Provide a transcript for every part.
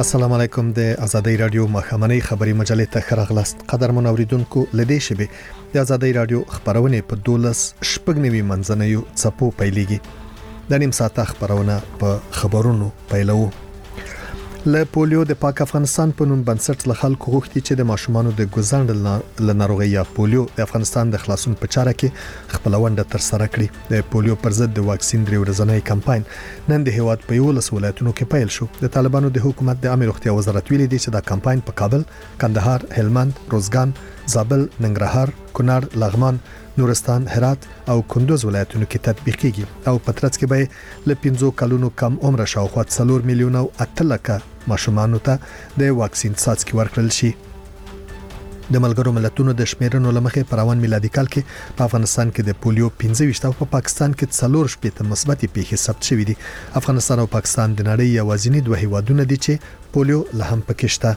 السلام علیکم د ازادۍ رادیو مخامنۍ خبري مجلې ته خراغلاست قدرمن اوریدونکو لدې شبي د ازادۍ رادیو خبرونه په 12 شپږنوي منځنیو څپو پیلېږي د نیم ساعت خبرونه په خبرونو پیلو له پولیو د پاک افغانستان په نوم بنسټ له خلکو غوښتي چې د ماشومانو د ګزاند له ناروغي یا پولیو د افغانستان د خلاصون په چاره کې خپل ونده تر سره کړي د پولیو پر ضد د واکسین درې ورځنی کمپاین نن د هیواد په 11 ولایتونو کې پیل شو د طالبانو د حکومت د عامه روغتیا وزارت ویلي دی چې دا کمپاین په کابل، کندهار، هلمند، روزګان، زابل، ننګرهار، کونړ، لغمان، نورستان، هرات او کندوز ولایتونو کې تطبیق کیږي او په ترڅ کې به له 15 کلونو کم عمر شاوخوا 4 میلیون او 8 لک ماشومانو ته د واکسین څاڅکي ورکړل شي. د ملګرو ملتونو د شمیرنو لمخې په روان میلادي کال کې په افغانستان کې د پولیو 15 او په پاکستان کې 4 مثبت پیښې ثبت شوې دي. افغانستان او پاکستان د نړۍ یوازینی دوه هیوادونه دي چې پولیو له هم پکې شته.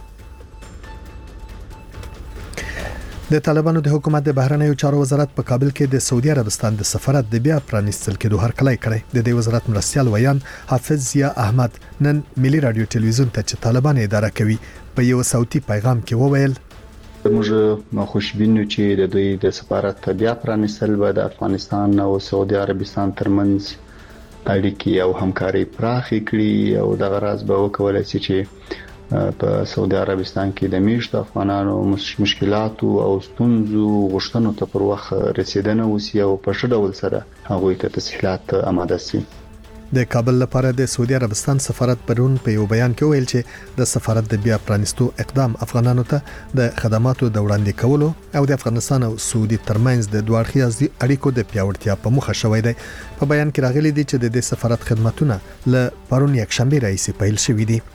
د طالبانو د حکومت د بهرنیو چارو وزارت په کابل کې د سعودي عربستان د سفارت د بیا پرانیستل کېدو هرکلی کړی. د دې وزارت مرستیال ویان حافظ ضیا احمد نن ملي رادیو ټلویزیون ته چې طالبان اداره کوي په یو صوتي پیغام کې وویل موږ خوشبینو چې د دوی د سفارت بیا پرانیستل به د افغانستان او سعودي عربستان ترمنځ اړیکې او همکاري پراخې کړي او د غرض به وکولای شي چې په سعودي عربستان کې د میشت افغانانو مشکلات او ستونزو غوښتنو ته پر وخت رسیدنه وسی او په ښه ډول سره هغوی ته تسهیلات آماده شي. د کابل لپاره د سعودي عربستان سفارت پرون په یو بیان کې ویل چې د سفارت د بیا پرانیستو اقدام افغانانو ته د خدماتو د وړاندې کولو او د افغانستان او سعودي ترمنځ د دوه اړخیزو اړیکو د پیاوړتیا په موخه شوی دی. په بیان کې راغلي دي چې د سفارت خدماتونه له پرون یک شنبه راځي پیل شوې دي.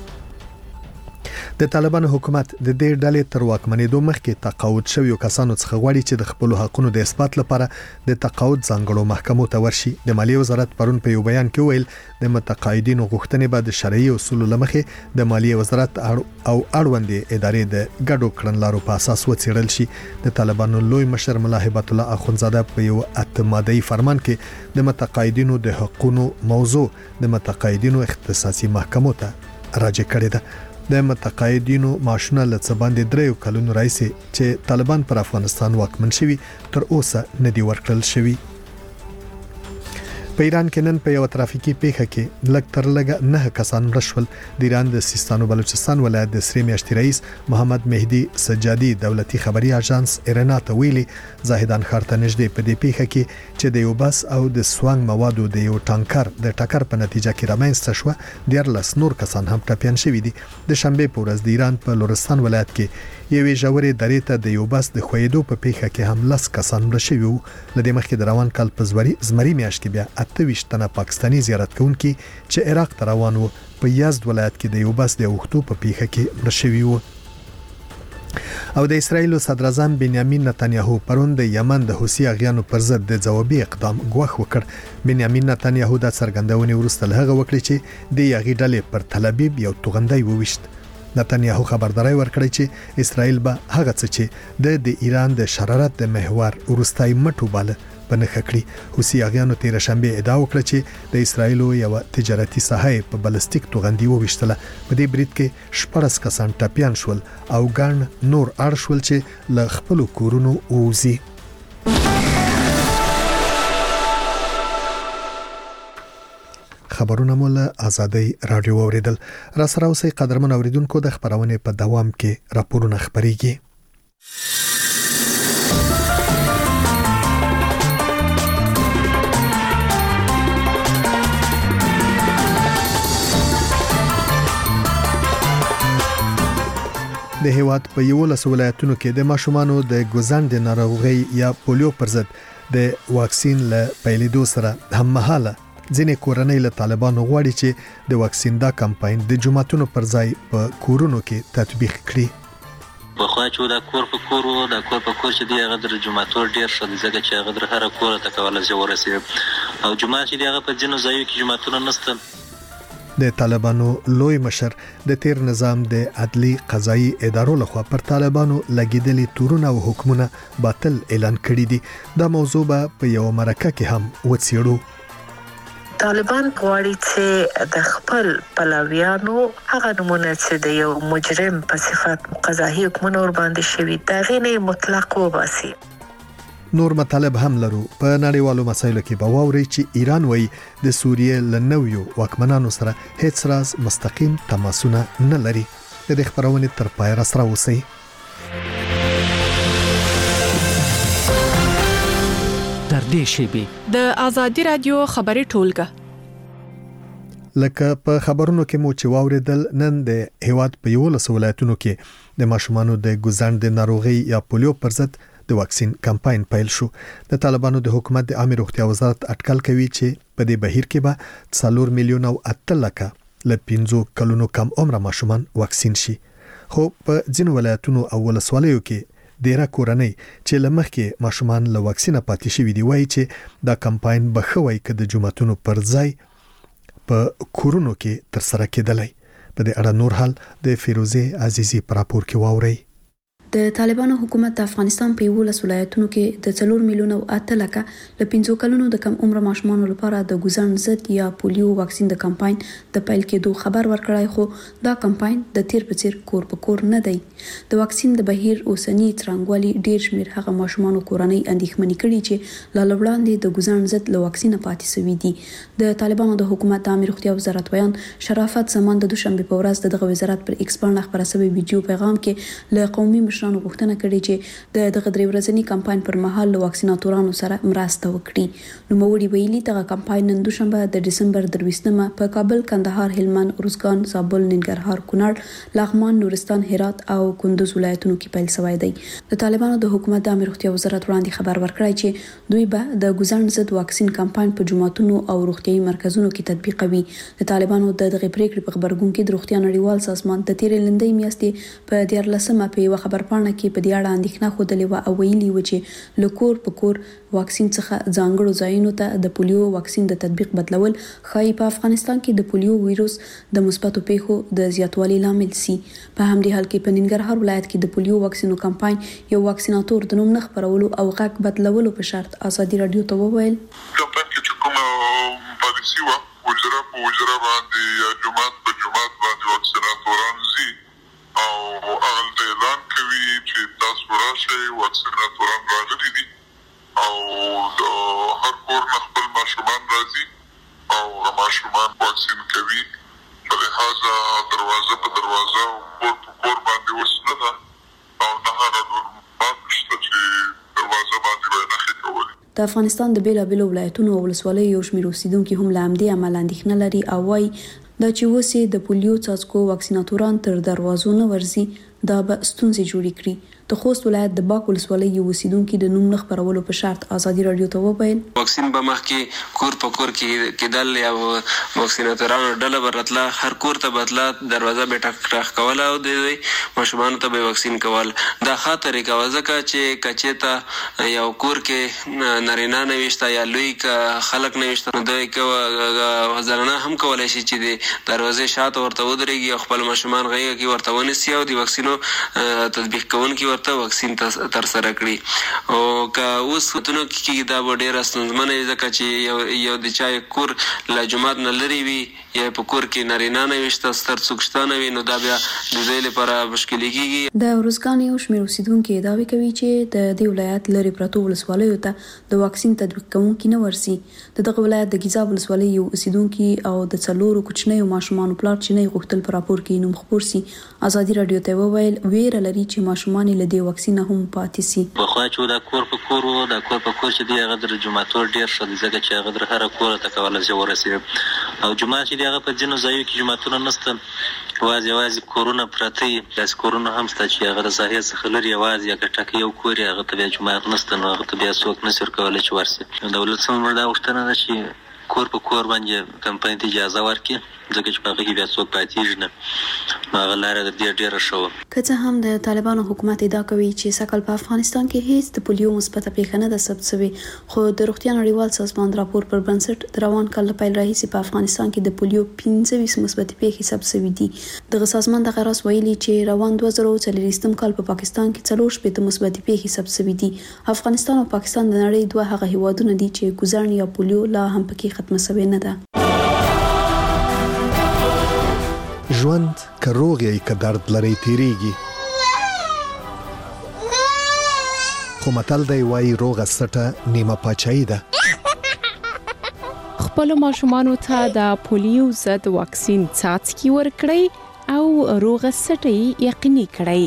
د طالبانو حکومت د دې ډلې تر واکمنېدو مخکې تقاعد شویو کسانو څخه غواړي چې د خپل حقوقو د اثبات لپاره د تقاعد ځانګړو محکمو ته ورشي. د مالیې وزارت پرون په یو بیان کې ویل د متقاعدینو غوښتنې به د شرعي اصولو لمخې د مالیې وزارت او اړوندې ادارې د ګډو کړنلارو په اساس وڅېړل شي. د طالبانو لوی مشر ملا هیبت الله اخونزاده په یو اتمادي فرمان کې د متقاعدینو د حقوقو موضوع د متقاعدینو اختصاصي محکمو ته راجع کړی ده. د متقاعدینو معاشونه له څه باندې 3 کلونو راځي چې طالبان پر افغانستان واکمن شوي تر اوسه نه دی ورکړل شوی. په ایران کې نن په یو ترافیکي پیښه کې لږ تر لږه 9 کسان مړ شول. د ایران د سیستان او بلوچستان ولایت د سری میاشتې رئیس محمد مهدي سجادي دولتي خبري اژانس ایرنا ته ویلي زاهدان ښار ته نږدې په دې پیښه کې چې د یو بس او د سوانګ موادو د یو ټانکر د ټکر په نتیجه کې رامنځته شو 14 نور کسان هم ټپيان شوي دي. د شنبه په ورځ د ایران په لورستان ولایت کې یوې ژورې درې ته د یو بس د خویدو په پیښه کې هم 10 کسان مړ شوي وو. لدې مخکې د روان کال په زمري میاشت کې بیا 28 تنه پاکستاني زیارت کوونکي چې عراق ته روان وو په یزد ولایت کې د یو بس د وختو په پیښه کې مړ شوي وو. او د اسرایل صدر اعظم بنیامین نتانیاهو پرون د یمن د حوثي اغیانو پر ضد د ځوابي اقدام غوښ وکړ. بنیامین نتانیاهو د څرګندونې وروسته هغه وکړي چې د یغی ډلې پر تل ابیب یو توغندۍ وويشت. نتانیاهو خبرداري ورکړی چې اسرائیل به هغه څه چې د ایران د شرارت د محور ورستای مټو باله بنخ کړی. حوثي اغیانو تیر شنبه ادعا وکړه چې د اسرائیل یو تجارتي ساحه په بلستیک توغندي وويشتله. په دې برید کې 14 کسان ټپيان شول او ګڼ نور اړ شول چې له خپل کورونو ووزي. خبرونه مول ازادۍ رادیو اوریدل. را سره اوسې قدرمن اوریدونکو د خبرونه په دوام کې راپورونه خبريږي. د هیواد په 11 ولایتونو کې د ماشومانو د ګزاند ناروغي یا پولیو پر ضد د واکسین له پیلېدو سره هم مهاله ځینې کورنۍ له طالبانو غواړي چې د واکسین دا کمپاین د جمعتونو پر ځای په کورونو کې تطبیق کړي. بخوا چې دا کور په کور وو دا کور په کور چې دی هغه د جمعتور ډیر شو ځکه چې هغه در هر کور ته کولای شي ورسي او جمعه چې دی هغه په ځینو ځایو کې جمعتونه نشته. د طالبانو لوی مشر د تیر نظام د عدلي قضایي ادارو لخوا پر طالبانو لګیدلي تورونه او حکمونه باطل اعلان کړي دي. دا موضوع به په یو مرکه کې هم وڅېړو. طالبان غواړي چې د خپل پلویانو هغه نمونه چې د یو مجرم په صفت قضایي حکمونه ور باندې شوي دا غینه مطلق وباسي. نور مطالب هم لرو. په نړیوالو مسایلو کې به واوري چې ایران وایي د سوریې له نویو واکمنانو سره هیڅ راز مستقیم تماسونه نه لري. د دې خبرونې تر پای را سره اوسئ. تر دې شیبې د آزادي رادیو خبري ټولګه لکه په خبرونو کې مو چې واوریدل نن د هیواد په یو له ولایتونو کې د ماشومانو د ګوزند ناروغي یا پولیو پر ضد د واکسین کمپاین پیل شو. د طالبانو د حکومت د عامه روغتیا وزارت اټکل کوي چې په دې بهیر کې به 4 میلیون او 8 لک له 15 کلونو کم عمر ماشومان واکسین شي. خو په ځینو ولایتونو او ولسوالیو کې ډیره کورنۍ چې لمخ کې ماشومان له واکسینه پاتې شوي دی وایي چې دا کمپاین به خوي ک د جمعتونو پر ځای په کورونو کې تر سره کېدلی. په دې اړه نور حال د فیروزه عزیزی پر راپور کې واوري. د طالبانو حکومت د افغانستان په یو له ولایتونو کې د 4 میلیون او 8 لک له 15 کلونو د کم عمر ماشومانو لپاره د ګوزند ضد یا پولیو واکسین د کمپاین د پیل کېدو خبر ورکړای، خو دا کمپاین د تیر په څیر کور په کور نه دی. د واکسین د بهیر اوسنی ترنګوالي ډیر شمیر هغه ماشومانو کورنۍ اندېښمنې کړي چې لا لوړاندې د ګوزند ضد له واکسینه پاتې شوي دي. د طالبانو د حکومت د عامه روغتیا وزارت بیان شرافت زمان د دوشنبه په ورځ دغه وزارت پر ایکس باندې خبره شوی ویډیو پیغام کې له قومي مشرانو غوښتنه کړې چې دغه درې ورځنی کمپاین پر مهال له واکسیناتورانو سره مرسته وکړي. نو موړي ویلي دغه کمپاین نن دوشنبه د دسمبر 23 په کابل، کندهار، هلمند، ارزګان، زابل، ننګرهار، کونړ، لغمان، نورستان، هرات او کندوز ولایتونو کې پیل شوی دی. د طالبانو د حکومت د عامه روغتیا وزارت وړاندې خبر ورکړی چې دوی به د ګوزند ضد واکسین کمپاین په جمعتونو او روغتيایي مرکزونو کې تطبیقوي. د طالبانو دغه پریکړې په خبرګون کې د روغتیا نړیوال سازمان د تیر لندې میاشتې په 14مه په یو خبرپاڼه کې په دې اړه اندېښنه خوده لیوه او ویلي و چې لکور په کور واکسین څخه ځانګړو ځایونو ته د پولیو واکسین د تطبیق بدلول خای په افغانستان کې د پولیو وایروس د مثبتو پیښو د زیاتوالي لامل سي. په همدې حال کې په ننګرهار ولایت کې د پولیو واکسینو کمپاین یو واکسیناتور د نوم نه خبرولو او غږ بدلولو په شرط آزادي رادیو ته وویل کمپاین کې کومه پالیسي و وجره په وجره باندې جمعات په جمعات باندې واکسیناتوران زی او هغه اعلان کوي چې تاسو راشئ واکسیناتوران راغلي دي او هر کور نه خپل ماشومان راځي او ماشومان واکسین کوي. په لحاظه دروازه په دروازه او کور په کور باندې وسنه ده او نه هغه باندې چې دروازه باندې باندې کوي. د افغانستان د بیلابیلو ولایتونو او ولسوالیو یو شمېر اوسیدونکو هم له همدې عمل اندېښنه لري او وايي دا چې وسې د پولیو څاڅکو واکسیناتوران تر دروازو نه ورځي دا به ستونزې جوړې کړي. د خوست ولایت د باک ولسوالۍ یو اوسیدونکو د نوم نه خبرولو په شرط آزادي رادیو ته وویل واکسین به مخکې کور په کور کې کېدل یا واکسیناتورانو ډله برتله هر کور ته بدله دروازه به ټک کوله او د ماشومانو ته به واکسین کول. دا ښه طریقه وه ځکه چې کچې ته یو کور کې نارینه نه ویشته یا لوی خلک نه ویشته نو دوی زنانه هم کولی شي چې د دروازې شاته ورته ودرېږي او خپل ماشومان غېږه کې ورته ونیسي او د واکسینو تطبیق کوونکي ورته واکسین تر سره کړي. او که اوس وختونو کې دا به ډېره ستونزمنه وي ځکه چې یو د چا کور له جومات نه لرې وي یا په کور کې نارینه نه ویشته ستر څوک شته نه وي نو دا بیا د دوی لپاره مشکلې کېږي. د ارزګان یو شمېر اوسیدونکي دعوې کوي چې د دې ولایت لرې پرتو ولسوالیو ته د واکسین تطبیق کوونکي نه ورسي. دغه ولایت د ګیزاب ولسوالۍ یو اوسیدونکي او د 4 کوچنیو ماشومانو پلار چې نه غوښتل په راپور کې نوم خپور سي آزادي رادیو ته وویل ویره لري چې ماشومان له دې واکسین هم پاتې سي. په خو چې دا کور په کور دا کور په کور چې دی هغه د جمعتور ډیر شو ځکه چې هغه در هر کور ته کول زه ورسې او جمعه چې دی هغه په ځینو ځایو کې جمعتونه نشته واځي کورونه پرتی داس کورونه هم ست چې هغه د ظاهر څخه لري واځي هغه ټکی یو کور هغه ته جمعه نشته نو هغه ته بیا څوک نشر کولای چې ورسې. دولت څنګه دا وختنه ده چې کور په کور باندې کمپاین ته اجازه ورکړي ځکه چې په هغه کې بیا څوک پاتېږي نه. هغه لاره د دې ډېره ښه وه. که څه هم د طالبانو حکومت ادعا کوي چې سږکال په افغانستان کې هیڅ د پولیو مثبته پیښه نه ده ثبت شوې، خو د روغتیا نړیوال سازمان راپور پر بنسټ د روان کال له پیل راهیسې په افغانستان کې د پولیو 25 مثبتې پیښې ثبت شوې دي. دغه سازمان دغه راز ویلي چې روان 2024 کال په پاکستان کې 40 مثبتې پیښې ثبت شوې دي. افغانستان او پاکستان د نړۍ دوه هغه هیوادونه دي چې ګوزړن یا پولیو لا هم پکې ختمه شوې نه ده. ژوند که روغ یې که درد لري تیریږي، خو متل دی وایي روغه سټه نیمه پاچاهي ده. خپل ماشومانو ته د پولیو ضد واکسین څاڅکي ورکړئ او روغه سټه یقیني کړئ.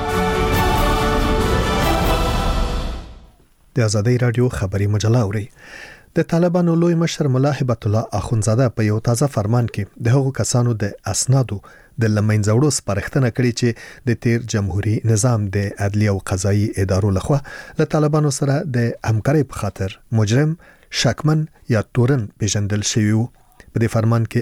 د آزادۍ رادیو خبري مجله اوري. د طالبانو لوی مشر ملا هبت الله اخونزاده په یو تازه فرمان کې د هغو کسانو د اسنادو د لمنځوړو سپارښتنه کړې چې د تیر جمهوریت نظام د عدلي او قضایي ادارو لخوا له طالبانو سره د همکارۍ په خاطر مجرم، شکمن یا تورن پیژندل شوی وو. په دې فرمان کې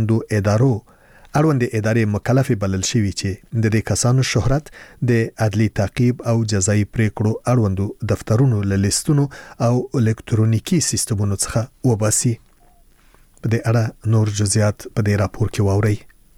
اړوند ادارې مکلف بلل شوی چې د دې کسانو شهرت د عدلي تعقیب او جزایي پریکړو اړوند دفترونو له لیستونو او الکترونیکی سیستمونو څخه وباسي. په دې اړه نور جزئیات په دې راپور کې واورئ.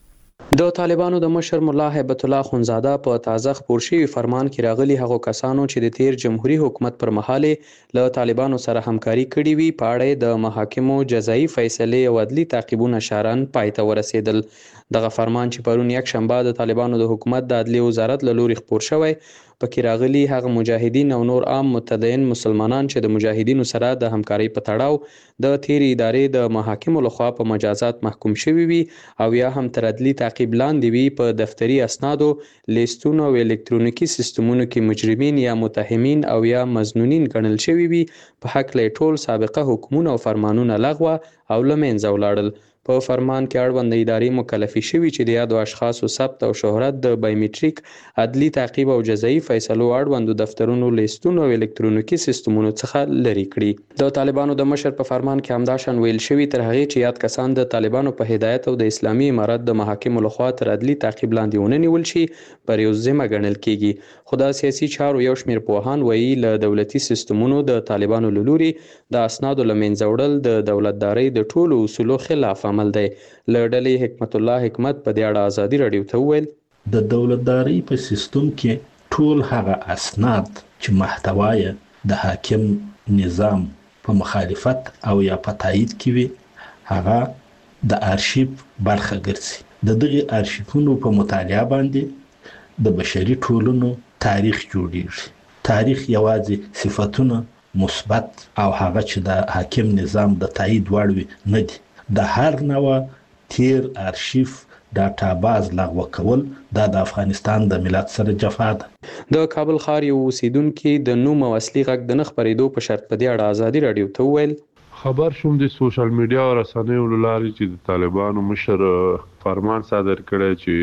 د طالبانو د مشر ملا هبت الله اخونزاده په تازه خپور شوی فرمان کې راغلي هغو کسانو چې د تیر جمهوریت حکومت پر مهال له طالبانو سره همکاري کړې وي په اړه د محاکمو جزایي فیصلې او عدلي تعقیبونه شارن پای ته ورسېدل. دغه فرمان چې پرون یک شنبه د طالبانو د حکومت د عدلي وزارت له لوري خپور شوی، پکې راغلي هغه مجاهدین او نور عام متدین مسلمانان چې د مجاهدینو سره د همکارۍ په تړاو د تیر ادارې د محاکمو لخوا په مجازات محکوم شوي وي او یا هم تر عدلي تعقیب لاندې وي، په دفتري اسنادو، لیستونو او الکترونیکی سیستمونو کې مجرمین یا متهمین او یا مظنونین ګڼل شوي وي، په حق له ټول سابقه حکمونه او فرمانونه لغوه او له منځه ولاړل. په فرمان کې اړوند ادارې مکلفي شوي چې د یادو اشخاصو ثبت او شهرت د بایومټریک، عدلي تعقیب او جزایي فیصلو اړوند دفترونو، لیستونو او الکترونیکی سیستمونو څخه لرې کړي. د طالبانو د مشر په فرمان کې همداشان ویل شوي تر هغې چې یاد کسان د طالبانو په هدایت او د اسلامي امارت د محاکمو لخوا تر عدلي تعقیب لاندې ونه نیول شي پر یو ذمه ګڼل کیږي. خو د سیاسي چارو یو شمېر پوهان وایي له دولتي سیستمونو د طالبانو له لوري د اسنادو له منځه وړل د دولتدارۍ د ټولو اصولو خلاف عمل دی. له ډلې حکمت الله حکمت په دې اړه آزادي رادیو ته وویل: د دولتدارۍ په سیستم کې ټول هغه اسناد چې محتوای د حاکم نظام په مخالفت او یا په تایید کې وي هغه د آرشیف برخه ګرځي. د دغه آرشیفونو په مطالعه باندې د بشري ټولنو تاریخ جوړیږي. تاریخ یوازې صفاتونه مثبت او هغه چې د حاکم نظام د تایید وړ وي نه دي. د هر نوع تیر آرشیف ډاټاباز لغوه کول دا د افغانستان د ملت سره جفا ده. د کابل ښار یو اوسیدونکي د نوم او اصلي غږ د نه خپرېدو په شرط په دې اړه آزادي رادیو ته وویل: خبر شوم د سوشل میډیا او رسنیو له لارې چې د طالبانو مشر فرمان صادر کړی چې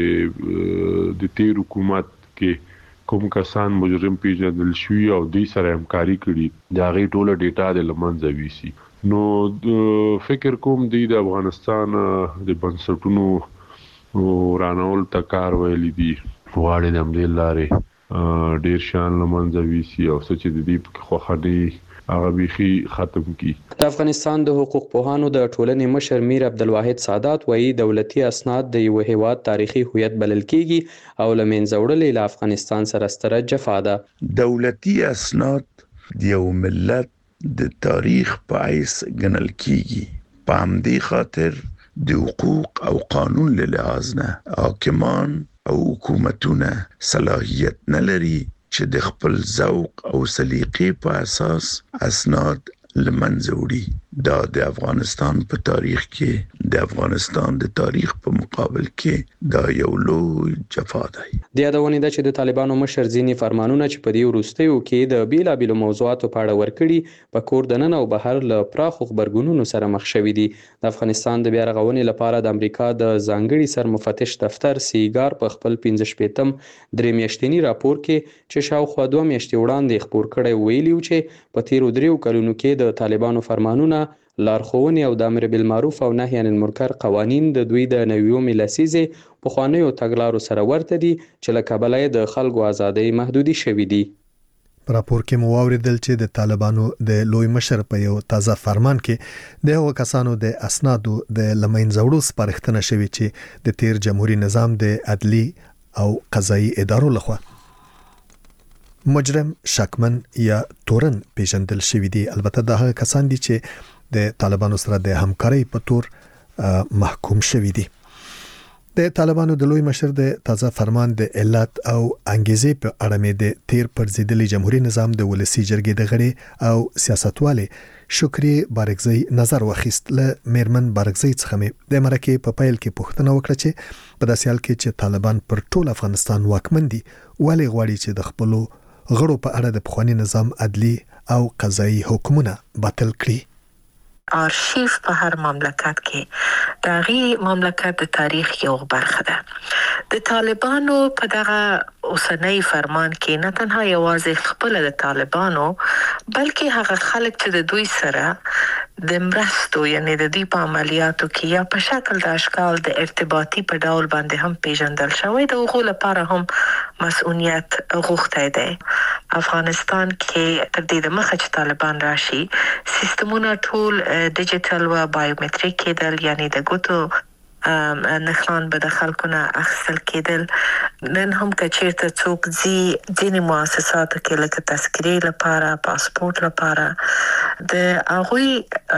د تیر حکومت کې کوم کسان مجرم پیژندل شوي او دوی سره همکاري کړي د هغې ټوله ډیټا د له منځه ویسي. نو فکر کوم دوی د افغانستان د بنسټونو ورانول ته کار ویلی دي، غواړي د همدې لارې ډېر شیان له منځه ویسي او څه چې د دوی پکې خوښه دي هغه بیخي ختم کی. د افغانستان د حقوق پوهانو د ټولنې مشر میر عبدالواحد سادات وایي دولتي اسناد د یو هیواد تاریخي هویت بلل کیږي او له منځه وړل له افغانستان سره ستره جفا ده. دولتي اسناد د یو ملت د تاریخ په حیث ګڼل کیږي. په همدې خاطر د حقوق او قانون له لحاظ نه حاکمان او حکومتونه صلاحیت نه لري چې د خپل ذوق او سلیقې په اساس اسناد له منځه وړي. دا د افغانستان په تاریخ کې د افغانستان د تاریخ په مقابل کې دا یو لوی جفا دی. د یادونې ده چې د طالبانو مشر ځینې فرمانونه چې په دې وروستیو کې د بیلابیلو موضوعاتو په اړه ورکړي په کور دننه او بهر له پراخو غبرګونونو سره مخ شوي دي. د افغانستان د بیا رغونې لپاره د امریکا د ځانګړي سرمفتش دفتر سیګار په خپل 15 درې میاشتني راپور کې چې شاوخوا 2 میاشتې وړاندې خپور کړی ویلي و چې په تیرو 3 کلونو کې د طالبانو فرمانونه لارښوونې او د امر بالمعروف او نهي عن المنکر قوانین د دوی د 90 لسیزې پخوانیو تګلارو سره ورته دي چې له کبله یې د خلکو ازادۍ محدودي شوي دي. په راپور کې مو واوریدل چې د طالبانو د لوی مشر په یو تازه فرمان کې د هغو کسانو د اسنادو د لمنځوړو سپارښتنه شوې چې د تیر جمهوریت نظام د عدلي او قضایي ادارو لخوا مجرم، شکمن یا تورن پیژندل شوی دي. البته دا هغه کسان دي چې د طالبانو سره د همکارۍ په تور محکوم شوی دي. د طالبانو د لوی مشر د تازه فرمان د علت او انګیزې په اړه مې د تیر پر ضد جمهوریت نظام د ولسی جرګې د غړي او سیاستوالې شکری بارګزی نظر واخیست. له میرمن بارګزی څخه مې د مرکه په پیل کې پوښتنه وکړه چې په داسې حال کې چې طالبان پر ټول افغانستان واکمن دي ولې غواړي چې د خپل غړو په اړه د پخوانی نظام عدلی او قضایي حکمونه باطل کړي. آرشیف په هر مملکت کې د غي مملکت د تاریخ یو برخه ده. د طالبانو په دغه اوسنۍ فرمان کې نه تنها یوازې خپل د طالبانو بلکې هغه خلک چې د دوی سره د مرستو یعنی د دې په عملیاتو کې یا په شکل د اشکال د ارتباطي په ډول باندې هم پیژندل شوی د هغو لپاره هم مسؤلیت غوښتی دی. افغانستان کې تر دې دمخه چې طالبان راشي سیستمونه ټول ډیجیټل و بایومټریک کېدل، یعنی د ګوتو نښان به د خلکو نه اخیستل کېدل. نن هم که چیرته څوک ځینې مؤسساتو کې لکه تذکرې لپاره، پاسپورت لپاره د هغوی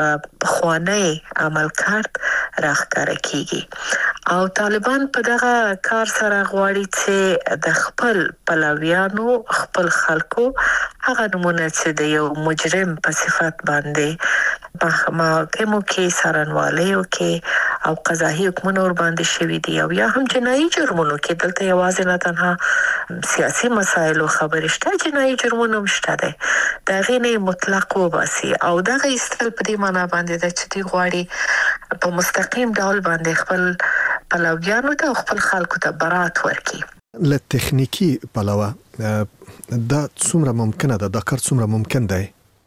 پخوانی عمل کارت راښکاره کیږي او طالبان په دغه کار سره غواړي چې د خپل پلویانو، خپل خلکو هغه نمونه چې د یو مجرم په صفت باندې په محاکمو کې څارنوالیو کې او قضایي حکمونه ور باندې شوي دي او یا هم جنایي جرمونو کې. دلته یوازې نه تنها سیاسي مسایلو خبرې شته، جنایي جرمونه هم شته دي. د هغې نه مطلق وباسي او دغه ایستل په دې معنا باندې ده چې دوی غواړي په مستقیم ډول باندې خپل پلویانو ته او خپل خلکو ته برات ورکړي. له تخنیکی پلوه دا څومره ممکنه ده؟ دا کار څومره ممکن دی؟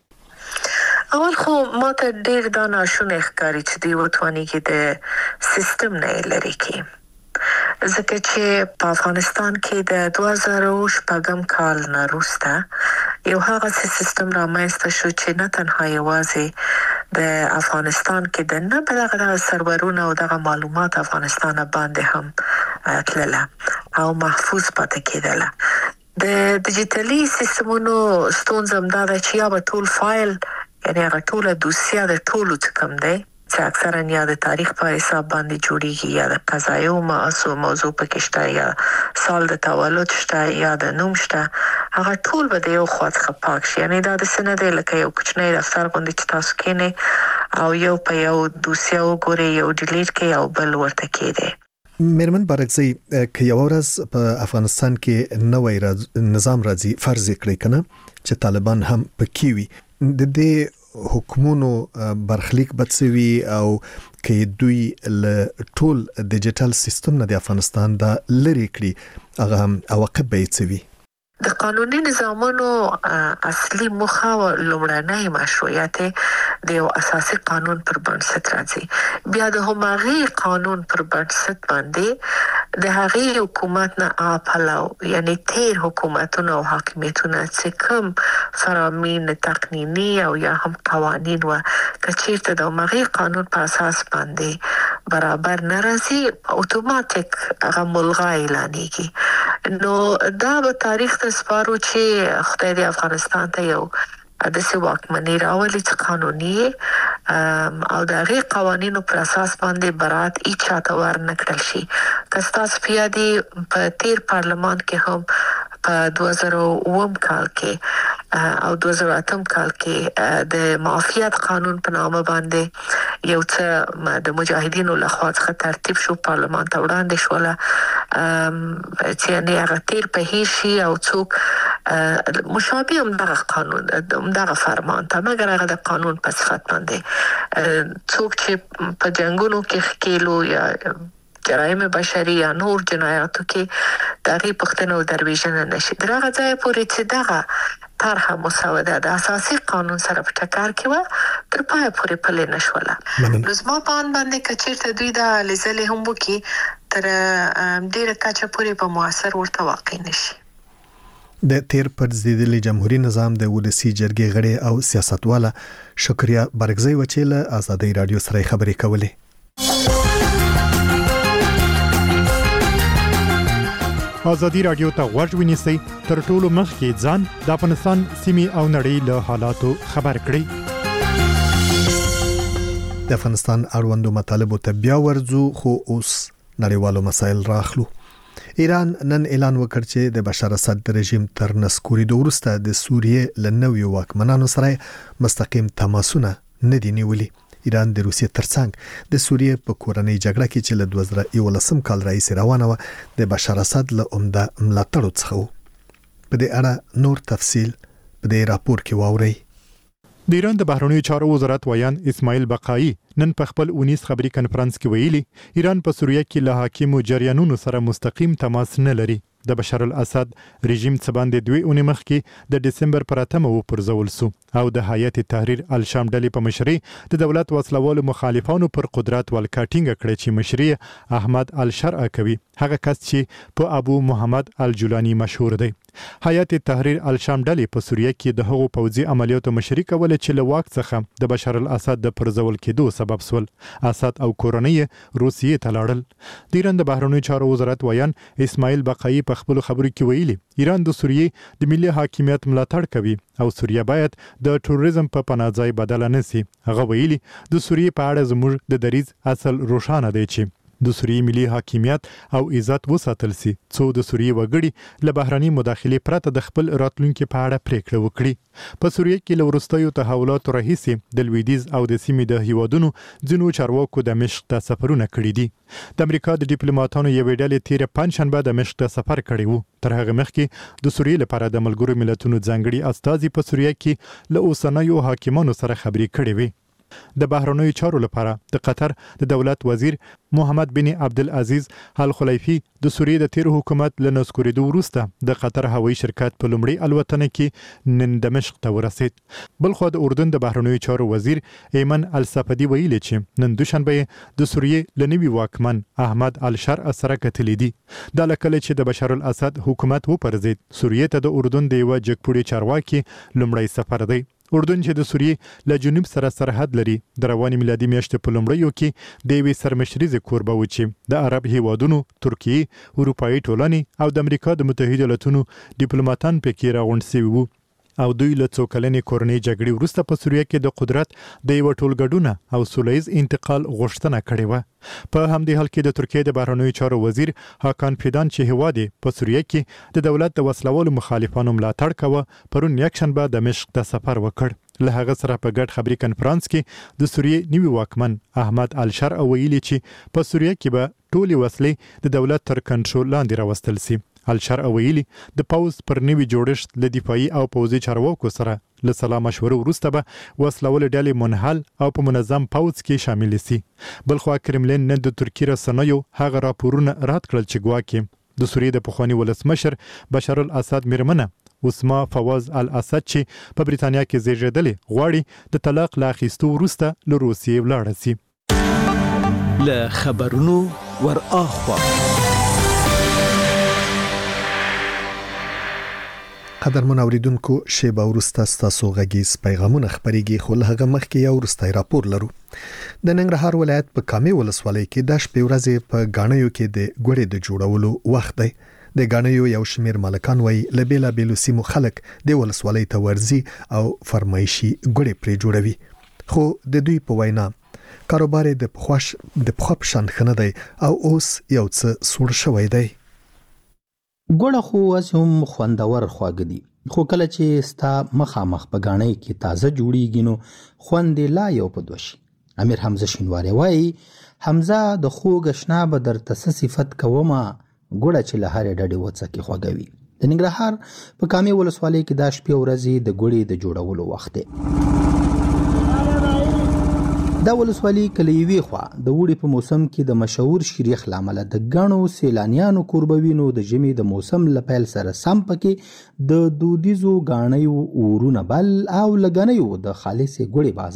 اول خو ماته ډیر دا ناشونی ښکاري چې دوی وتواني کې د سیستم نه لري کې، ځکه چې په افغانستان کې د 2006 کال نه وروسته یو هغه سیستم رامنځته شو چې نه تنها یوازې د افغانستان کې د نه بلغه سرورونه او دغه معلومات افغانستان باندې هم تلله او محفوظ پاتې کېدله. د ډیجیټلي سیستمونو ستونزه همدا ده چې یا به ټول فایل یعنی هغه ټوله دوسیه د ټولو څه کم دی چې اکثرا یا د تاریخ په حساب باندې جوړیږي یا د قضایو موضوع پکې شته یا سال د تولد شته یا د نوم شته، هغه ټول به د یو خوا څخه پاک شي. یعنی دا داسې نه دی لکه یو کوچنی دفتر غوندې چې تاسو کېنئ او یو په یو دوسیه وګورئ، یو ډیلیټ کړئ او بل ورته کېږدئ. میرمن بارګزی، که یو ورځ په افغانستان کې نوی نظام راځي، فرض کړئ کنه چې طالبان هم پکې وي، د دې حکومونو برخلیک بدسوي او کې دوی له ټول ډیجیټل سیستم نه د افغانستان د لری کړي، هغه هم عواقب به یې څه وي؟ د قانوني نظامونو اصلي موخه او لومړنی مشروعیت د یو اساسي قانون پر بنسټ راځي. بیا د هماغي قانون پر بنسټ باندې د هغې حکومت نه اپلو یعنی تیر حکومتونو او حاکمیتونو چې کوم فرامین تقنینی او یا هم قوانین و کچیرته د هماغي قانون په اساس باندې برابر ناراضي اتوماتیک هغه ملغا اعلانېږي. نو دا به تاریخ سپارو چې خدای دې افغانستان ته یو داسې واکمني راولي چې قانوني او د هغې قوانینو پر اساس باندې برات هیچ چاته ور نه کړل شي. که ستاسو په یاد په تیر پارلمان کې هم په 2009 کال کې او 2008 کال کې د معافیت قانون په نامه باندې یو څه د مجاهدینو لخوا څخه ترتیب شو، پارلمان ته وړاندې شوله چې نه هغه تیر په هیر شي او څوک مشابه همدغه قانون همدغه فرمان ته مګر هغه د قانون په صفت باندې څوک چې په جنگونو کې ښکېلو یا جرایم بشري یا نور جنایاتو کې دغه پښتنو درویژن نشي درغه ځای پورې چې دغه طرح مسوده د اساسي قانون سره په ټکر کې و تر پای پورې پلې نشوله. نو زما په ان باندې کچیرته دوی دا لزلې هم وکي تر ډیره کچه پورې په موثر ورته واقع نشي. د تیر پر ضدلی جمهوریت نظام د ولسی جرګې غړي او سیاستواله شکریا برګزی وچیله آزادۍ رادیو سره خبرې کولې. آزادۍ رادیو ته غوږ ونیسئ، تر ټولو مخکې ځان د افغانستان سیمې او نړۍ له حالاتو خبر کړئ. د افغانستان اړوندو مطالبو ته بیا ورځو، خو اوس نړیوالو مسایل راخلو. ایران نن اعلان وکړ چې د بشار اسد رژیم تر نسکورېدو وروسته د سوریې له نویو واکمنانو سره مستقیم تماسونه نه دي نیولي. ایران د روسیې ترڅنګ د سوریې په کورنۍ جګړه کې چې له 2011 کال راهیسې روانه وه د بشار اسد له عمده ملاتړو څخه و. په دې اړه نور تفصیل په دې راپور کې واورئ. د ایران د بهرنیو چارو وزارت ویان اسماعیل بقایي نن په خپل 19 خبري کنفرانس کې ویلي ایران په سوریه کې له حاکمو جریانونو سره مستقیم تماس نه لري. د بشار الاسد رژیم څخه باندې 2 اونۍ مخکې د دسمبر پر 8 وپرځول سو او د هیئت تحریر الشام ډلې په مشرۍ د دولت وسلوالو مخالفانو پر قدرت ولکاټینګ کړي چې مشري احمد الشرع کوي، هغه کس چې په ابو محمد الجولانی مشهور دی. هیئت تحریر الشام ډلې په سوریه کې د هغو پوځي عملیاتو مشري کوله چې له واک څخه د بشار الاسد د پرځول کېدو سبب سول. اسد او کورنۍ روسیې ته لاړل. د ایران د بهرنیو چارو وزارت ویان اسماعیل بقایي په خپل خبرو کې ویلي ایران د سوریې د ملي حاکمیت ملاتړ کوي او سوریه باید د ټوریزم په پناهځای بدل نه شي. هغه ویلي د سوریې په اړه زموږ د دریځ اصل روښانه دی چې د سوریې ملي حاکمیت او عزت وساتل سي، څو د سوریې وګړي له بهرني مداخلې پرته د خپل راتلونکي په اړه پریکړه وکړي. په سوریه کې له وروستیو تحولاتو راهیسې د لویدیځ او د سیمې د هیوادونو ځینو چارواکو دمشق ته سفرونه کړي دي. د امریکا د ډیپلوماټانو یوې ډلې تیر پنځشنبه دمشق ته سفر کړی وو. تر هغه مخکې د سوریې لپاره د ملګرو ملتونو ځانګړي استازي په سوریه کې له اوسنیو حاکمانو سره خبرې کړې وي. د بهرنیو چارو لپاره د قطر د دولت وزیر محمد بن عبدالعزیز الخلیفي د سوریې د تیر حکومت له نسکورېدو وروسته د قطر هوایي شرکت په لومړي الوتنه کې نن دمشق ته ورسید. بلخو د اردن د بهرنیو چارو وزیر ایمن الصفدي ویلي چې نن دوشنبه د سوریې له نوي واکمن احمد الشرع سره کتلې دي. دا لکه چې د بشار الاسد حکومت وپرځید سوریې ته د اردن د یو جګپوړي چارواکي لومړی سفر دی. اردن چې د سوریې له جنوب سره سرحد لري د رواني میلادي میاشتې په لومړیو کې د یوې سرمشریزې کوربه و چې د عرب هیوادونو، ترکیې، اروپایي ټولنې او د امریکا د متحده ایالاتونو ډیپلوماټان پکې راغونډ شوي وو او دوی له څو کلنې کورنۍ جګړې وروسته په سوریه کې د قدرت د یو ټولګډونه او سولهییز انتقال غوښتنه کړې وه. په همدې حال کې د ترکیې د بهرنیو چارو وزیر هاکان فیدان چې هیواد په سوریه کې د دولت د وسلوالو مخالفانو ملاتړ کوه پرون یکشنبه دمشق ته سفر وکړ. له هغه سره په ګډ خبري کنفرانس کې د سوریې نوي واکمن احمد الشرع ویلي چې په سوریه کې به ټولې وسلې د دولت تر کنټرول لاندې راوستل سي. الشرع ویلي د پوز پر نوي جوړښت له دفاعي او پوځي چارواکو سره له سلا مشورو وروسته به وسلوال ډلې منحل او په منظم پوځ کې شامل سي. بلخو کرملین نن د ترکیې رسنیو هغه راپورونه رد کړل چې ګواکې د سوریې د پخواني ولسمشر بشار الاسد میرمنه اسما فواز الاسد چې په بریتانیا کې زیږیدلې غواړي د طلاق لا اخیستو وروسته له روسیې ولاړه سي. له خبرونو ور اخوا قدرمن اوریدونکو شیبه وروسته ستاسو غږیز پیغامونه خبرېږي، خو له هغه مخکې یو وروستی راپور لرو. د ننګرهار ولایت په کامې ولسوالۍ کې د شپې ورځې په غاڼیو کې د ګوړې د جوړولو وخت دی. د غاڼیو یو شمیر مالکان وایي له بیلابیلو سیمو خلک د ولسوالۍ ته ورځي او فرمایشي ګوړې پرې جوړوي، خو د دوی په وینا کاروبار د پخوا په شان ښه نه دی او اوس یو څه سوړ شوی دی. ګوړه خو اوس هم خوندور خواږه دي، خو کله چې ستا مخامخ په غاڼۍ کې تازه جوړیږي نو خوند لا یو په دوشي. امیر حمزه شینواری وایي حمزه د خوږ اشنا به درته څه صفت کومه ګوړه چې له هرې ډډې وڅکې خوږوي. د ننګرهار په کامې ولسوالۍ کې دا شپې ورځې د ګوړې د جوړولو وخت دی. دا ولسوالۍ کله یوې خوا د اوړي په موسم کې د مشهور شریخ لامل د غنو سیلانیانو کوربوینو د ژمي د موسم لپیل سره سم پکې د دودیزو غاڼیو اورونه بل او لګنیو د خالص ګوړې بازار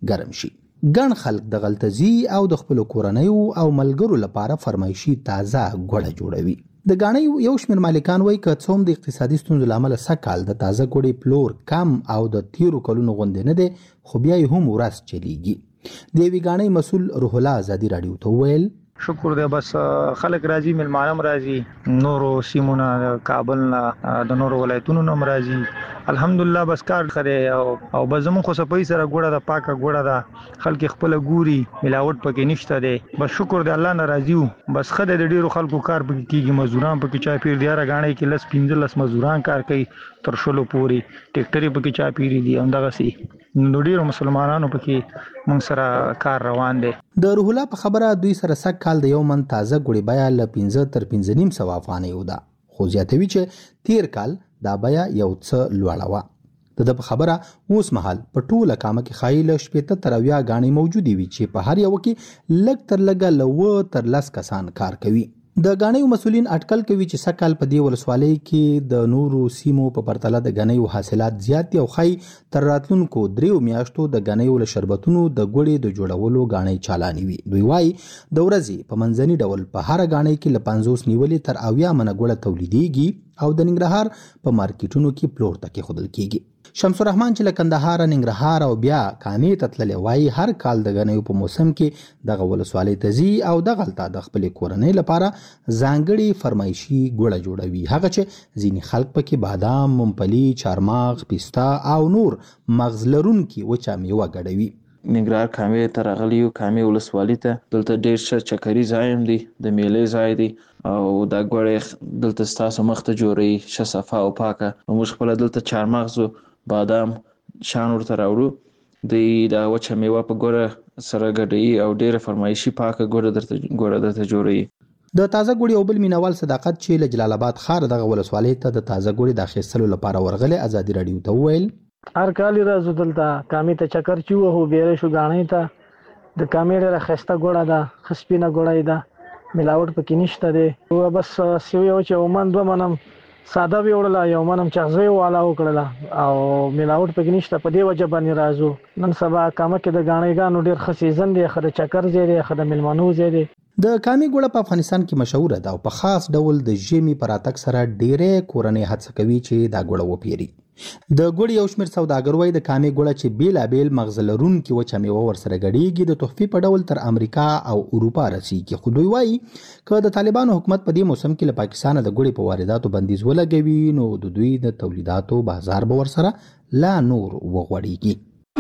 ګرم شي. ګڼ خلک د غلطزي او د خپل کورنیو او ملګرو لپاره فرمایشي تازه ګوړه جوړوي. د غاڼې یو شمېر مالکان وایي که څوم د اقتصادي ستونزو له امله سږکال د تازه ګوړې پلور کم او د تیرو کلونو غوندې نه دی، خو بیا یې هم ورځ چلیږي. د یوې غاڼې مسؤل روح الله ازادي راډیو ته وویل شکر دی، بس خلک راځي، ملمانم راځي، نورو سیمونه کابل نه د نورو ولایتونو نه راځي. الحمدلله بس کار خره او بس زمون خو صفای سره ګوړه د پاکه ګوړه ده، خلک خپل ګوري، ملاوت پکې نشته دی. بس شکر دی الله نه راضیو. بس خدای د ډیرو خلکو کار پکې کیږي، مزدوران پکې چا پیر دیاره غاڼې کې لس 15 مزدوران کار کوي تر شلو پوري، ټریکټر پکې چا پیری دي، همدغه سي نو ډیرو مسلمانانو پکې موږ سره کار روان دی. د روح الله په خبره دوی سره سږکال د یو من تازه ګوړې بیه له 15 تر 15.5 افغانیو ده، خو زیاتوي چې تیر کال دا بیه یو څه لوړه وه. د په خبره اوس مهال په ټوله کامه کې ښایي له 80 تر 90 غاڼې موجودې وي چې په هر یو کې لږ تر لږه له 10 تر 10 کسان کار کوي. د غاڼیو مسؤلین اټکل کوي چې سږکال په دې ولسوالۍ کې د نورو سیمو په پرتله د غاڼیو حاصلات زیات دي او ښایي تر راتلونکو 3 میاشتو د غاڼیو له شربتونو د ګوړې د جوړولو غاڼې چالانې وي. دوی وایي د ورځې په منځني ډول په هر غاڼې کې له 50 نیولې تر 90 منه ګوړه تولیدېږي او د ننګرهار په مارکیټونو کې پلور ته کېښودل کېږي. شمس الرحمن چې له کندهار، ننګرهار او بیا کامې ته تللی وایي هر کال د غاڼیو په موسم کې دغه ولسوالۍ ته ځي او دغلته د خپلې کورنۍ لپاره ځانګړې فرمایشي ګوړه جوړوي، هغه چې ځینې خلک پکې بادام، ممپلي، چارمغز، پیستا او نور مغز لرونکي وچه میوه ګډوي. ننګرهار کامې ته راغلیو، کامې ولسوالۍ ته. دلته ډېر ښه چکري ځای هم دی، د میلې ځای دی او دا ګوړې دلته ستاسو مخ ته جوړوي، ښه صفا او پاکه. موږ خپله دلته چارمغزو، بادام، شان ورته راوړو. دوی دا وچه میوه په ګوړه سره ګډوي او ډېره فرمایشي پاکه ګوړه درته جوړوي. د تازه ګوړې او بل مینوال صداقت چې له جلال آباد ښار دغه ولسوالۍ ته د تازه ګوړې د اخیستلو لپاره ورغلی ازادي راډیو ته وویل هر کال راځو دلته کامې ته چکر چې وهو، بیرې شو غاڼې ته. د کامې ډېره ښایسته ګوړه ده، ښه سپینه ګوړه یې ده، ملاوټ پکې نشته دی. بس سیوی و چې 1 من 2 منم ساده به وړله، یو منم چغزی والا وکړله او ملاوټ پکې نشته. په دې وجه باندې راځو. نن سبا کامه کې د غاڼېګانو ډېر ښه سیزن دی، ښه د چکر ځای دی، ښه د میلمنو ځای دی. د کامې ګوړه په افغانستان کې مشهوره ده او په خاص ډول د ژمي په راتګ سره ډېرې کورنۍ هڅه کوي چې دا ګوړه وپیري. د ګوړې یو شمېر سوداګر وایي د کامې ګوړه چې بیلابیل مغز لرونکي وچه میوه ورسره ګډېږي د تحفې په ډول تر امریکا او اروپا رسیږي. خو دوی وایي که د طالبانو حکومت په دې موسم کې له پاکستانه د ګوړې په وارداتو بندیز ولګوي نو د دوی د تولیداتو بازار به ورسره لا نور وغوړېږي.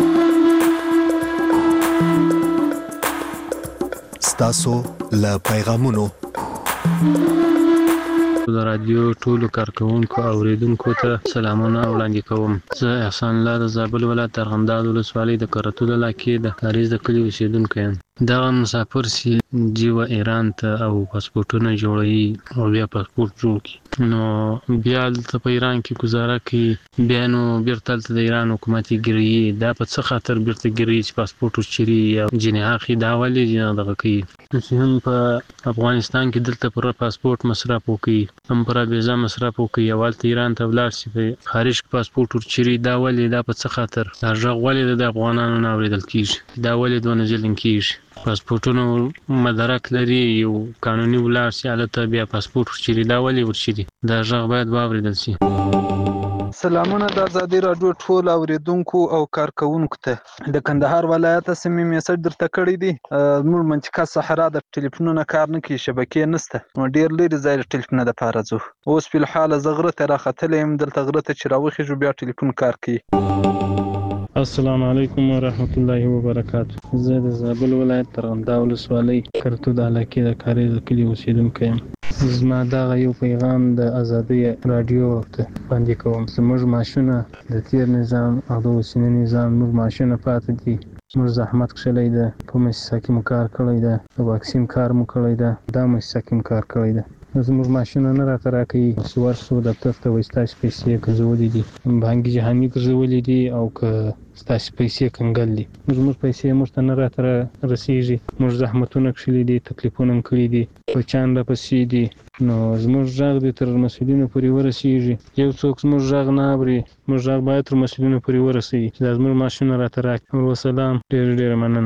ستاسو له پیغامونو د رادیو ټولو کارکونکو او اوریدونکو ته سلامونه وړاندې کوم. زه احسان الله د زابل ولایت ارغنداب ولسوالۍ د کرتو علاقې د کاریز د کلي اوسیدونکی یم. دغه مسافر چې جیوه ایران ته او پاسپورټونه جوړوي او بیا پاسپورټ جوړ کړي نو بیا دلته په ایران کې ګزاره کوي، بیا نو بیرته هلته د ایران حکومت یې ګیروي. دا په څه خاطر بیرته ګیروي چې پاسپورټ وچیري یا جنې اخلي، دا ولې دغه کوي. چې هم په افغانستان کې دلته پر پاسپورټ مصرف وکړي، هم پر ویزا مصرف وکړي او هلته ایران ته ولاړ شي په خارج کې پاسپورټ ورچیري، دا ولې، دا په څه خاطر؟ دا غږ ولې د افغانانو نه اورېدل کېږي؟ دا ولې دونه ظلم کېږي؟ پاسپورټونو مدرک لري، یو قانوني ولاړ شي هلته بیا پاسپورټ ورچیري، دا ولې ورچیري؟ دا غږ باید واورېدل شي. سلامونه د ازادي راډیو ټول اوریدونکو او کارکونکو ته. د کندهار ولایت سیمې میسج درته کړی دی. موږ منطقه صحرا د ټلیفونونو کار نه کوي، شبکې نشته، نو ډېر لرې ځای د ټلیفون دپاره ځو. اوس فی الحال زه غره ته راختلی یم، دلته غره ته چې راوخېږو بیا ټلیفون کار کوي. السلام علیکم ورحمت الله وبرکاته. زه د زابل ولایت ارغنداب ولسوالۍ کرتو د علاقې د کاریز د کلي اوسیدونکی یم. زما دغه یو پیغام د ازادي راډیو ته وړاندې کوم. زموږ معاشونه د تیر نظام او د اوسني نظام موږ معاشونه پاتې دي. موږ زحمت کښلی ده، په مؤسسه کې مو کار کړی ده، د واکسین کار مو کړی ده، دا مؤسسه کې مو کار کړی ده. زموږ ماشینونه نه راته راکوي چې ورسو دفتر ته وایي ستاسې پیسې ګرځولې دي بانکي جهاني ګرځولې دي او که ستاسې پیسې کنګل دي زموږ پیسې موږ ته نه راته رسېږي موږ زحمتونه کښلي دي تکلیفونه هم کړي دي بچیان راپسې دي نو زموږ غږ دې تر مسؤلینو پورې ورسېږي یو څوک زموږ غږ نه اوري موږ غږ باید تر مسؤلینو پورې ورسېږي چې دا زموږ ماشینونه راته راکړي وسلام ډېره مننه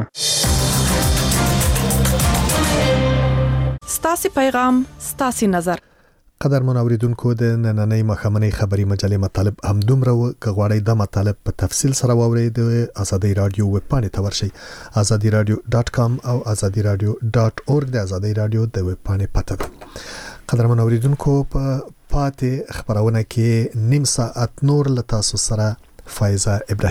ستاسې پیغام ستاسې نظر قدرمن اوریدونکو د نننۍ مخامنۍ خبري مجلې مطالب هم دومره و که غواړئ د مطالب په تفصیل سره واورئ د ازادي رادیو ویب پاڼې ته ورشئ azadiradio.com او azadiradio.org د ازادي رادیو د ویب پاڼې پته ده قدرمن اوریدونکو په پاتې خبرونه کې نیم ساعت نور له تاسو سره فایزه ابراهیم